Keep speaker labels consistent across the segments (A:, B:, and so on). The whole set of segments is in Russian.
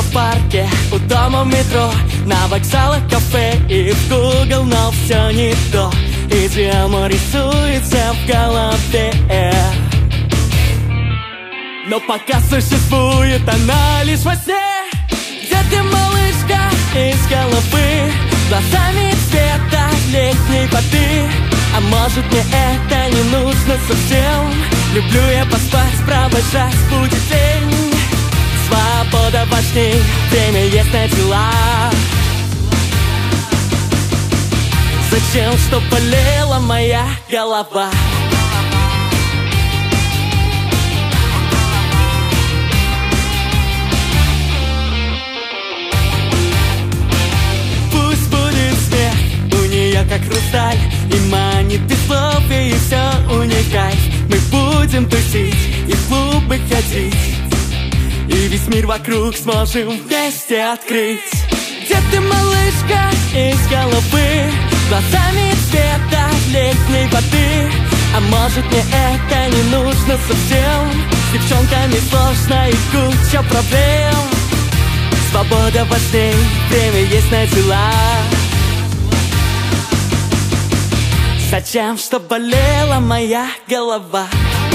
A: в парке, у дома в метро, на вокзалах, кафе и в Google, но все не то. Идеально рисуется в голове. Но пока существует она лишь во сне. Где ты, малышка, из головы, глазами цвета летней воды? А может, мне это не нужно совсем? Люблю я поспать, провожать будет день. Свобода важней, время есть на дела. Зачем, чтоб болела моя голова? Пусть будет смех, у нее как хрусталь, и манит без слов, и все у ней кайф. Мы будем тусить и в клубы ходить, и весь мир вокруг сможем вместе открыть. Где ты, малышка, из головы, глазами цвета летней воды? А может, мне это не нужно совсем? С девчонками сложно и куча проблем. Свобода важней, время есть на дела. Зачем, чтоб болела моя голова?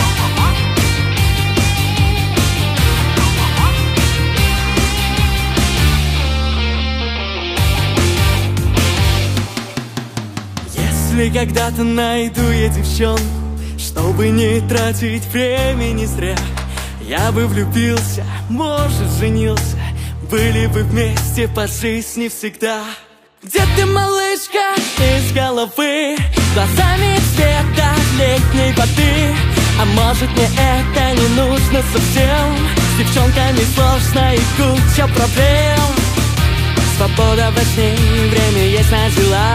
A: Если когда-то найду я девчонку, чтобы не тратить времени зря, я бы влюбился, может, женился, были бы вместе по жизни всегда. Где ты, малышка, из головы, глазами цвета летней воды? А может, мне это не нужно совсем? С девчонками сложно и куча проблем. Свобода важней, время есть на дела.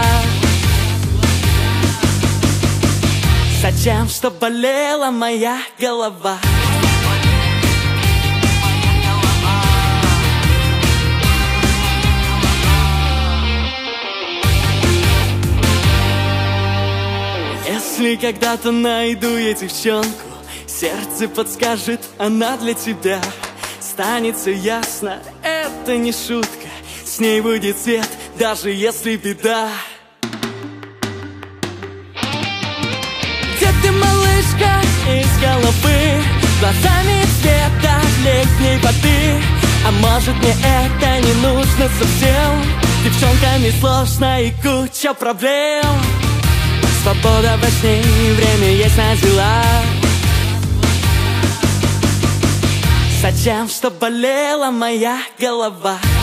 A: Зачем, чтоб болела моя голова? Если когда-то найду я девчонку, сердце подскажет, она для тебя. Станется ясно, это не шутка, с ней будет свет, даже если беда. Где ты, малышка, из головы, глазами цвета летней воды? А может, мне это не нужно совсем? С девчонками сложно и куча проблем. Свобода важней, время есть на дела. Зачем, чтоб болела моя голова?